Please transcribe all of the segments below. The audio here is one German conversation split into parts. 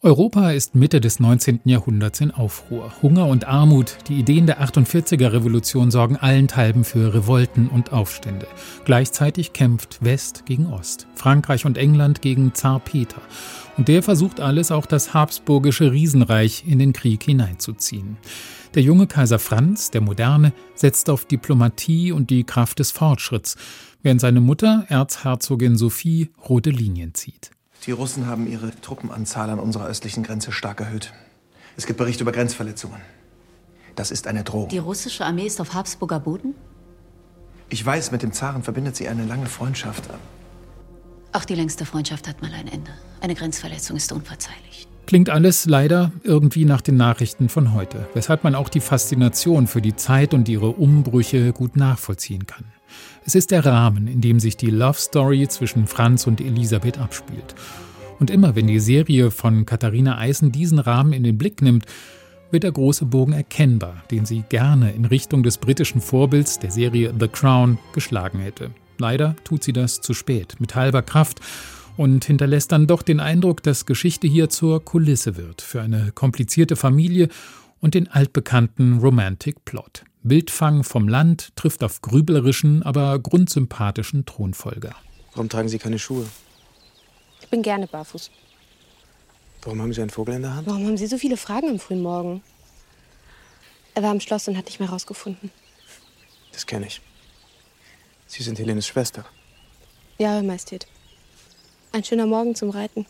Europa ist Mitte des 19. Jahrhunderts in Aufruhr. Hunger und Armut, die Ideen der 48er-Revolution sorgen allenthalben für Revolten und Aufstände. Gleichzeitig kämpft West gegen Ost, Frankreich und England gegen Zar Peter. Und der versucht alles, auch das habsburgische Riesenreich in den Krieg hineinzuziehen. Der junge Kaiser Franz, der Moderne, setzt auf Diplomatie und die Kraft des Fortschritts, während seine Mutter, Erzherzogin Sophie, rote Linien zieht. Die Russen haben ihre Truppenanzahl an unserer östlichen Grenze stark erhöht. Es gibt Berichte über Grenzverletzungen. Das ist eine Drohung. Die russische Armee ist auf Habsburger Boden? Ich weiß, mit dem Zaren verbindet sie eine lange Freundschaft. Auch die längste Freundschaft hat mal ein Ende. Eine Grenzverletzung ist unverzeihlich. Klingt alles leider irgendwie nach den Nachrichten von heute, weshalb man auch die Faszination für die Zeit und ihre Umbrüche gut nachvollziehen kann. Es ist der Rahmen, in dem sich die Love Story zwischen Franz und Elisabeth abspielt. Und immer wenn die Serie von Katharina Eisen diesen Rahmen in den Blick nimmt, wird der große Bogen erkennbar, den sie gerne in Richtung des britischen Vorbilds der Serie The Crown geschlagen hätte. Leider tut sie das zu spät, mit halber Kraft, und hinterlässt dann doch den Eindruck, dass Geschichte hier zur Kulisse wird für eine komplizierte Familie und den altbekannten Romantic Plot. Wildfang vom Land trifft auf grüblerischen, aber grundsympathischen Thronfolger. Warum tragen Sie keine Schuhe? Ich bin gerne barfuß. Warum haben Sie einen Vogel in der Hand? Warum haben Sie so viele Fragen am frühen Morgen? Er war im Schloss und hat nicht mehr rausgefunden. Das kenne ich. Sie sind Helenes Schwester. Ja, Eure Majestät. Ein schöner Morgen zum Reiten.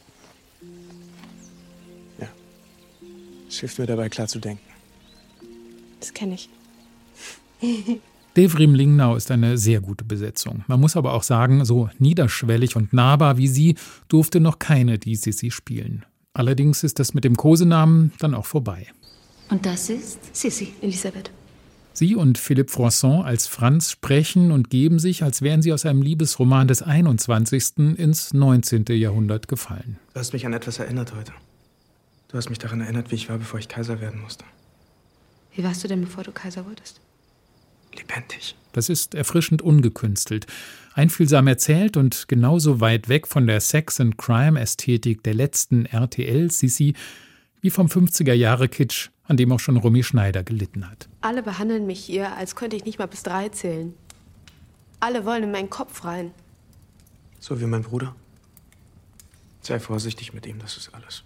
Ja. Es hilft mir dabei, klar zu denken. Das kenne ich. Devrim Lingnau ist eine sehr gute Besetzung. Man muss aber auch sagen, so niederschwellig und nahbar wie sie durfte noch keine die Sissi spielen. Allerdings ist das mit dem Kosenamen dann auch vorbei. Und das ist Sissi, Elisabeth. Sie und Philippe Froisson als Franz sprechen und geben sich, als wären sie aus einem Liebesroman des 21. ins 19. Jahrhundert gefallen. Du hast mich an etwas erinnert heute. Du hast mich daran erinnert, wie ich war, bevor ich Kaiser werden musste. Wie warst du denn, bevor du Kaiser wurdest? Lebendig. Das ist erfrischend ungekünstelt, einfühlsam erzählt und genauso weit weg von der Sex-and-Crime-Ästhetik der letzten RTL-Sissi wie vom 50er-Jahre-Kitsch, an dem auch schon Romy Schneider gelitten hat. Alle behandeln mich hier, als könnte ich nicht mal bis 3 zählen. Alle wollen in meinen Kopf rein. So wie mein Bruder. Sei vorsichtig mit ihm, das ist alles.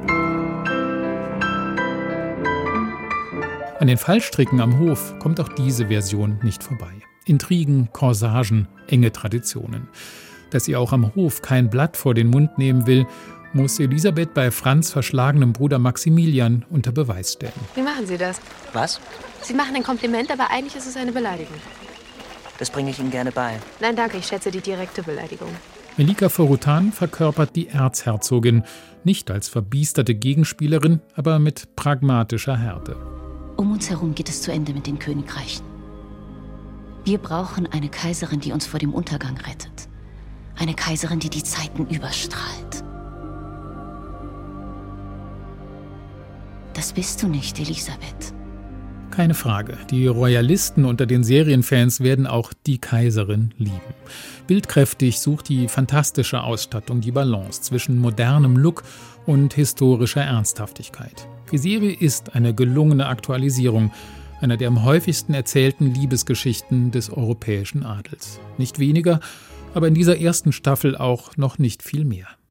An den Fallstricken am Hof kommt auch diese Version nicht vorbei. Intrigen, Corsagen, enge Traditionen. Dass sie auch am Hof kein Blatt vor den Mund nehmen will, muss Elisabeth bei Franz' verschlagenem Bruder Maximilian unter Beweis stellen. Wie machen Sie das? Was? Sie machen ein Kompliment, aber eigentlich ist es eine Beleidigung. Das bringe ich Ihnen gerne bei. Nein, danke, ich schätze die direkte Beleidigung. Melika Foroutan verkörpert die Erzherzogin, nicht als verbiesterte Gegenspielerin, aber mit pragmatischer Härte. Um uns herum geht es zu Ende mit den Königreichen. Wir brauchen eine Kaiserin, die uns vor dem Untergang rettet. Eine Kaiserin, die die Zeiten überstrahlt. Das bist du nicht, Elisabeth. Keine Frage, die Royalisten unter den Serienfans werden auch die Kaiserin lieben. Bildkräftig sucht die fantastische Ausstattung die Balance zwischen modernem Look und historischer Ernsthaftigkeit. Die Serie ist eine gelungene Aktualisierung einer der am häufigsten erzählten Liebesgeschichten des europäischen Adels. Nicht weniger, aber in dieser ersten Staffel auch noch nicht viel mehr.